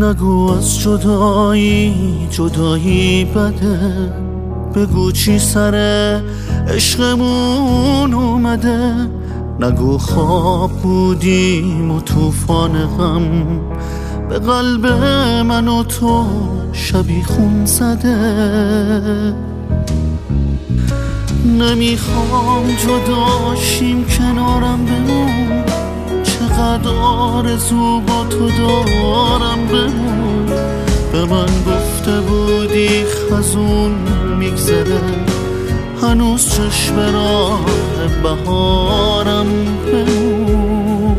نگو از جدایی بده، بگو چی سر عشقمون اومده. نگو خواب بودیم و طوفان غم به قلب من و تو شبیخون زده. نمیخوام جداشیم کنارم بمون، چقدر آرزو با تو دارم بمون. به من گفته بودی خزون میگذره، هنوز چشم راه بهارم بمون.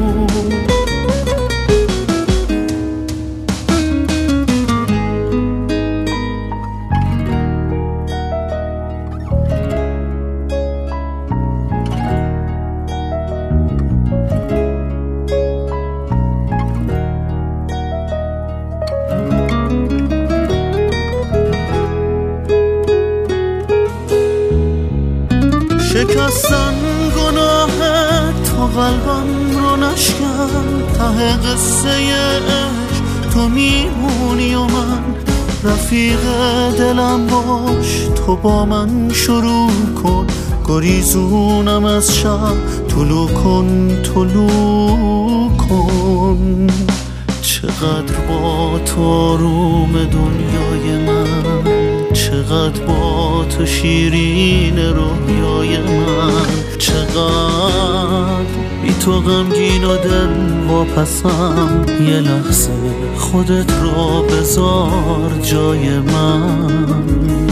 شکستن گناه تو قلبم رو نشکن، ته قصه عشق تو میمونی و من رفیق دلم باش. تو با من شروع کن، گریزونم از شب طلوع کن. چقدر با تو آروم دنیای من، چقدر با تو شیرین رویای من. چقدر بی تو غمگین و دل واپسم، یه لحظه خودت رو بذار جای من.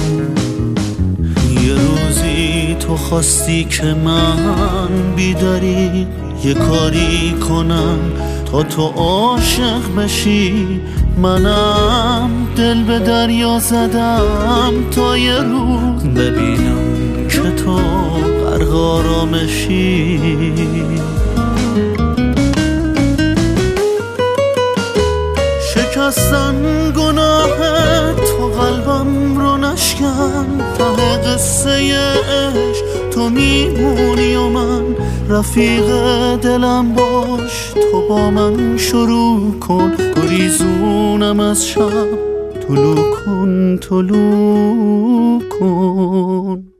یه روزی تو خواستی که من بیداری یه کاری کنم تا تو عاشق بشی. منم دل به دریا زدم تا یه روز ببینم که تو غرقارامشی. شکستن گناه تو قلبم رو نشکن، ته قصه عشق تو میمونی و من رفیق دلم باش. تو با من شروع کن، گریزونم از شب طلوع کن.